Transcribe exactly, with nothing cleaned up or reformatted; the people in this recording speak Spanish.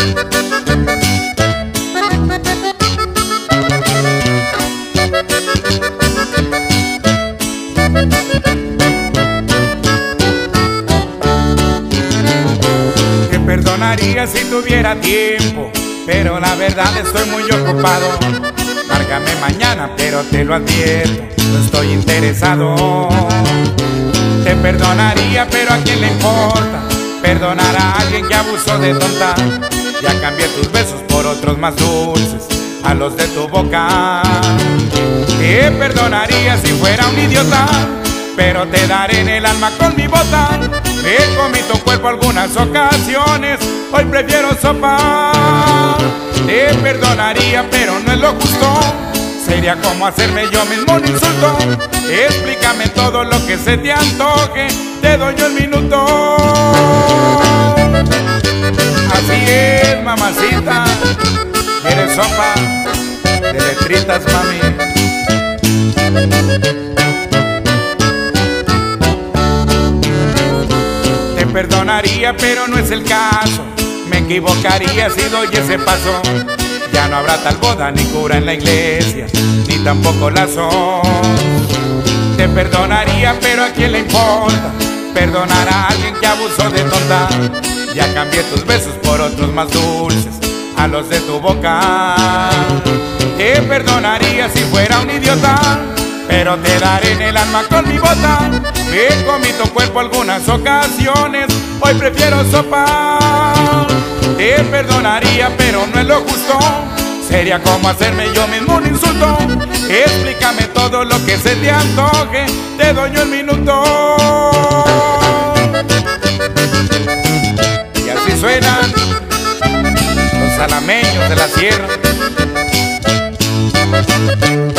Te perdonaría si tuviera tiempo, pero la verdad estoy muy ocupado. Márcame mañana, pero te lo advierto, no estoy interesado. Te perdonaría, pero ¿a quién le importa perdonar a alguien que abusó de tonta? Ya cambié tus besos por otros más dulces, a los de tu boca. Te perdonaría si fuera un idiota, pero te daré en el alma con mi bota. Me comí tu cuerpo algunas ocasiones, hoy prefiero sopa. Te perdonaría, pero no es lo justo, sería como hacerme yo mismo un insulto. Explícame todo lo que se te antoje, te doy un minuto. Así es, mamacita, ¿quieres sopa de letritas, mami? Te perdonaría, pero no es el caso, me equivocaría si doy ese paso. Ya no habrá tal boda, ni cura en la iglesia, ni tampoco lazo. Te perdonaría, pero ¿a quién le importa perdonar a alguien que abusó de tonta? Ya cambié tus besos por otros más dulces, a los de tu boca. Te perdonaría si fuera un idiota, pero te daré en el alma con mi bota. Me comí tu cuerpo algunas ocasiones, hoy prefiero sopa. Te perdonaría, pero no es lo justo, sería como hacerme yo mismo un insulto. Explícame todo lo que se te antoje, te doy un minuto. Y así suenan los salameños de la sierra.